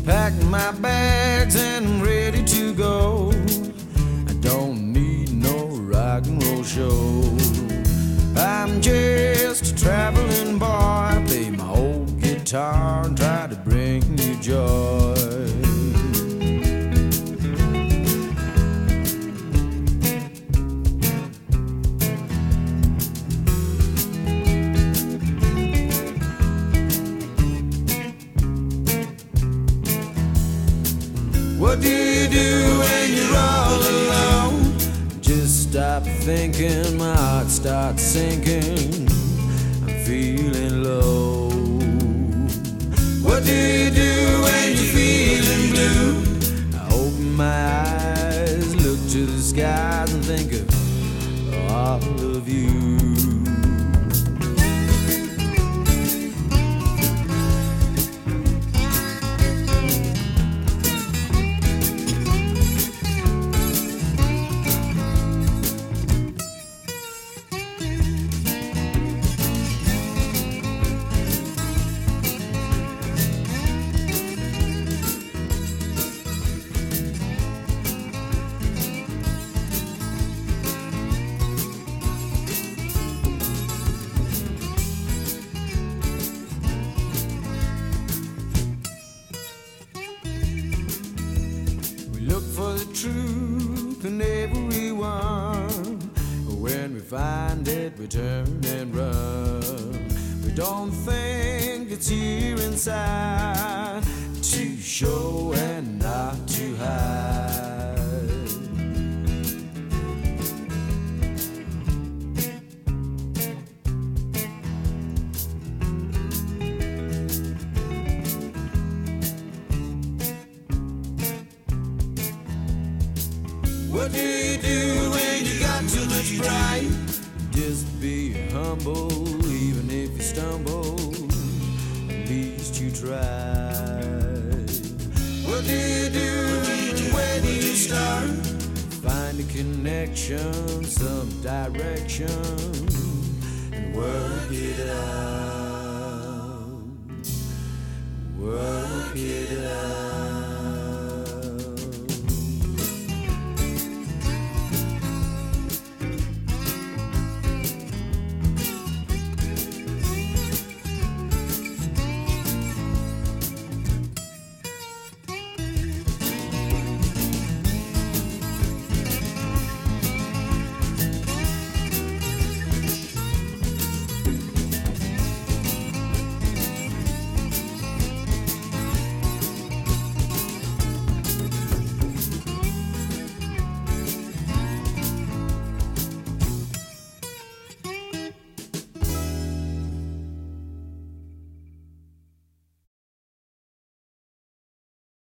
Packed my bags and I'm ready to go. I don't need no rock and roll show. I'm just a traveling boy. I play my old guitar and try to bring you joy. What do you do when you're all alone? Just stop thinking, my heart starts sinking. I'm feeling low. What do you do when you're feeling blue? I open my eyes, look to the skies and think of all of you. Look for the truth in everyone. When we find it, we turn and run. We don't think it's here inside to show and not to hide. What do you do when you got too much pride? Just be humble, even if you stumble. At least you tried. What do you do? Where do you start? Find a connection, some direction, and work it out. Work it out.